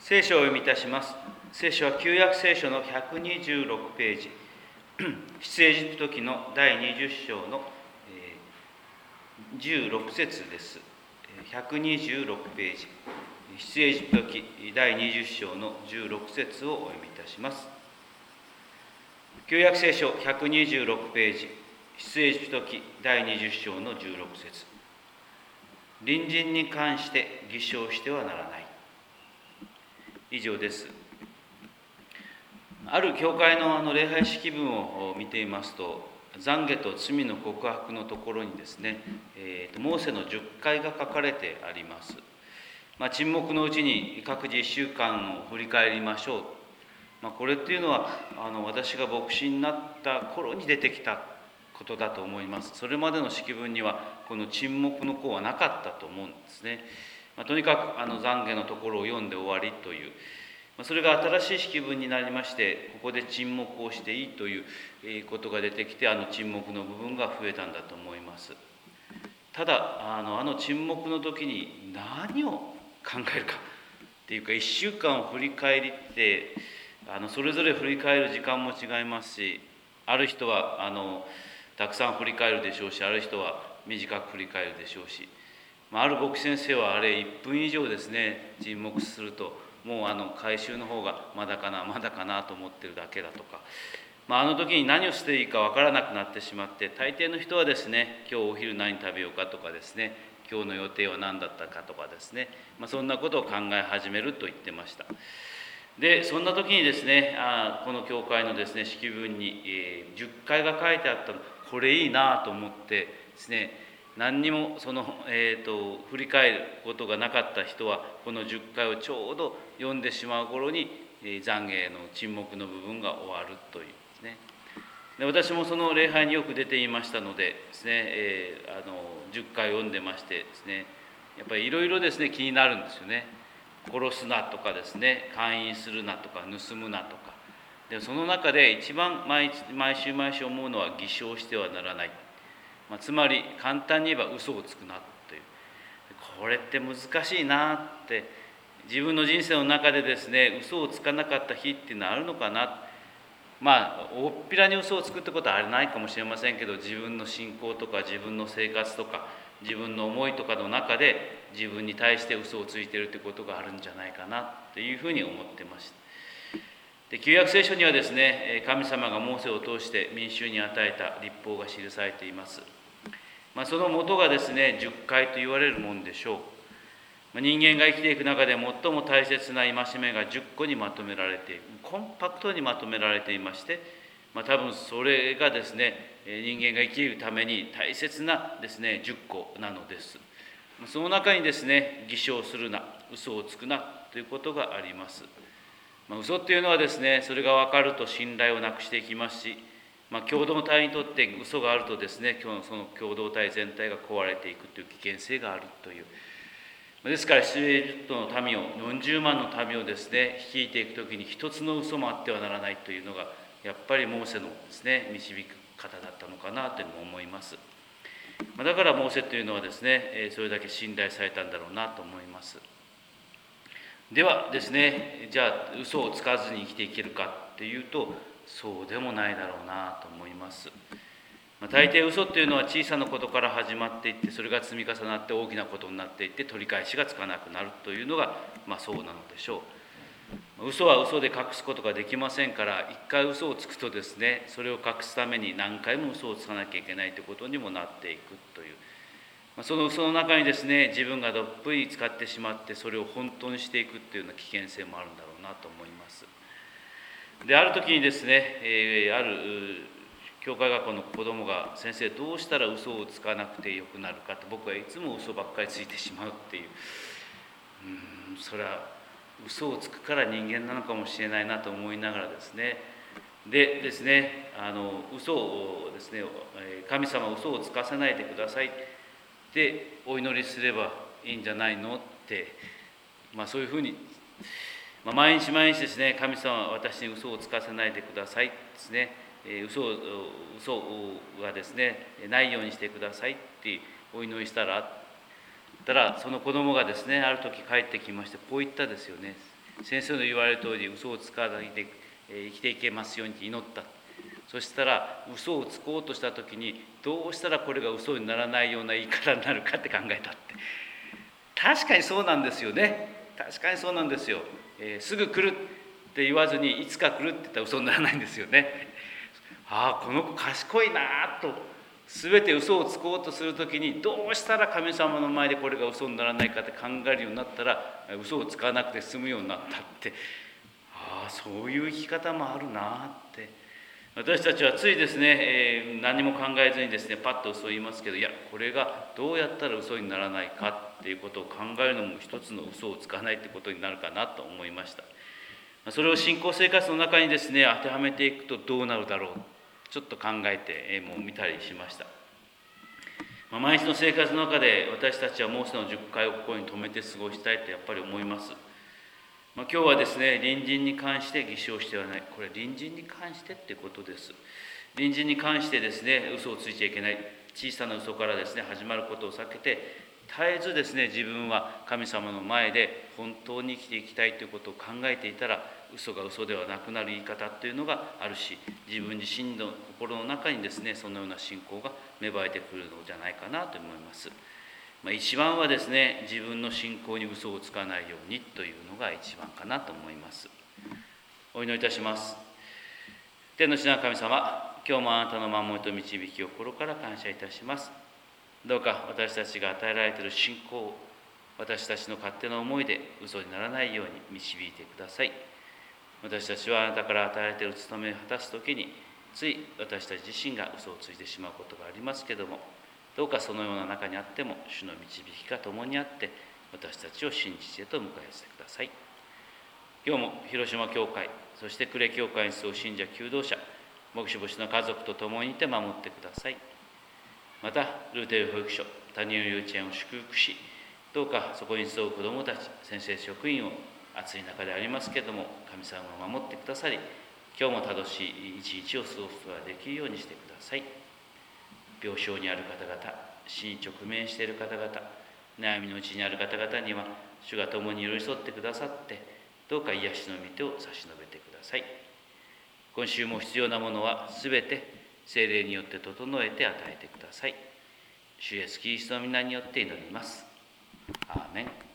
聖書を読みいたします。聖書は旧約聖書の126ページ、出エジプト記の第20章の16節です。126ページ、出エジプト記第20章の16節をお読みいたします。旧約聖書126ページ、出エジプト記第20章の16節。隣人に関して偽証してはならない。以上です。ある教会の礼拝式文を見ていますと、懺悔と罪の告白のところにですね、モーセの10回が書かれてあります。沈黙のうちに各自1週間を振り返りましょう。これっていうのは私が牧師になった頃に出てきたことだと思います。それまでの式文にはこの沈黙の項はなかったと思うんですね。とにかく懺悔のところを読んで終わりという、それが新しい式文になりまして、ここで沈黙をしていいということが出てきて、沈黙の部分が増えたんだと思います。ただ沈黙の時に何を考えるかっていうか、1週間を振り返りってそれぞれ振り返る時間も違いますし、ある人はたくさん振り返るでしょうし、ある人は短く振り返るでしょうし、ある牧師先生はあれ1分以上ですね、沈黙するともう回収の方がまだかなと思ってるだけだとか、あの時に何をしていいかわからなくなってしまって、大抵の人はですね、今日お昼何食べようかとかですね、今日の予定は何だったかとかですね、そんなことを考え始めると言ってました。でそんな時にですね、この教会のですね式文に、10回が書いてあったの、これいいなと思ってですね、何にも振り返ることがなかった人はこの10回をちょうど読んでしまう頃に、懺悔の沈黙の部分が終わるというですね。で私もその礼拝によく出ていましたのでですね、10回読んでましてですね、やっぱりいろいろですね気になるんですよね。殺すなとかですね、姦淫するなとか盗むなとかで、その中で一番毎週思うのは偽証してはならない、つまり簡単に言えば嘘をつくなという、これって難しいなって、自分の人生の中でですね嘘をつかなかった日っていうのはあるのかな。大っぴらに嘘をつくってことはあれないかもしれませんけど、自分の信仰とか自分の生活とか自分の思いとかの中で自分に対して嘘をついているということがあるんじゃないかなというふうに思ってました。で旧約聖書にはですね、神様がモーセを通して民衆に与えた律法が記されています。その元がですね10回と言われるもんでしょう。人間が生きていく中で最も大切な戒めが10個にまとめられている、コンパクトにまとめられていまして、多分それがですね人間が生きるために大切なですね10個なのです。その中にですね、偽証するな、嘘をつくなということがあります。嘘っていうのはですね、それが分かると信頼をなくしていきますし、共同体にとって嘘があるとですね、その共同体全体が壊れていくという危険性があるという。ですから出エジプトの民を、40万の民をですね率いていくときに一つの嘘もあってはならないというのがやっぱりモーセのですね導く方だったのかなというのも思います。だからモーセというのはですねそれだけ信頼されたんだろうなと思います。ではですね、じゃあ嘘をつかずに生きていけるかっていうと、そうでもないだろうなと思います。大抵嘘っていうのは小さなことから始まっていって、それが積み重なって大きなことになっていって取り返しがつかなくなるというのがそうなのでしょう。嘘は嘘で隠すことができませんから、一回嘘をつくとですね、それを隠すために何回も嘘をつかなきゃいけないということにもなっていくという、その嘘の中にですね自分がどっぷり使ってしまってそれを本当にしていくというような危険性もあるんだろうなと思います。である時にですね、ある教会学校の子供が、先生どうしたら嘘をつかなくてよくなるかって、僕はいつも嘘ばっかりついてしまうっていう、それは嘘をつくから人間なのかもしれないなと思いながらですね、でですね嘘をですね、神様嘘をつかせないでくださいってお祈りすればいいんじゃないのって、そういうふうに、毎日ですね、神様は私に嘘をつかせないでくださいですね、嘘がですねないようにしてくださいってお祈りしたら、その子供がですねある時帰ってきましてこう言ったですよね。 先生の言われる通り嘘をつかないで生きていけますようにって祈った。そしたら嘘をつこうとした時にどうしたらこれが嘘にならないような言い方になるかって考えたって。確かにそうなんですよね。確かにそうなんですよ。すぐ来るって言わずにいつか来るって言ったら嘘にならないんですよね。ああこの子賢いなと、全て嘘をつこうとする時にどうしたら神様の前でこれが嘘にならないかって考えるようになったら嘘をつかなくて済むようになったって、ああそういう生き方もあるなって。私たちはついですね、何も考えずにですねパッと嘘を言いますけど、いやこれがどうやったら嘘にならないかっていうことを考えるのも一つの嘘をつかないってことになるかなと思いました。それを信仰生活の中にですね当てはめていくとどうなるだろう、ちょっと考えてもう見たりしました。毎日の生活の中で私たちはモーセの10回をここに留めて過ごしたいとやっぱり思います。今日はですね、隣人に関して偽証してはない。これ隣人に関してってことです。隣人に関してですね、嘘をついちゃいけない。小さな嘘からですね、始まることを避けて、絶えずですね、自分は神様の前で本当に生きていきたいということを考えていたら、嘘が嘘ではなくなる言い方というのがあるし、自分自身の心の中にですね、そのような信仰が芽生えてくるのじゃないかなと思います。一番はですね、自分の信仰に嘘をつかないようにというのが一番かなと思います。お祈りいたします。天の父なる神様、今日もあなたの守りと導きを心から感謝いたします。どうか私たちが与えられている信仰を私たちの勝手な思いで嘘にならないように導いてください。私たちはあなたから与えられている務めを果たすときについ私たち自身が嘘をついてしまうことがありますけれども、どうかそのような中にあっても主の導きが共にあって私たちを真実へと迎え寄せてください。今日も広島教会、そして呉教会に住む信者求道者、牧師牧師の家族と共にいて守ってください。またルーテル保育所、他人幼稚園を祝福し、どうかそこに住む子どもたち、先生職員を暑い中でありますけれども神様が守ってくださり、今日も楽しい一日を過ごすことができるようにしてください。病床にある方々、死に直面している方々、悩みのうちにある方々には主が共に寄り添ってくださって、どうか癒しの御手を差し伸べてください。今週も必要なものはすべて聖霊によって整えて与えてください。主イエスキリストの皆によって祈ります。アーメン。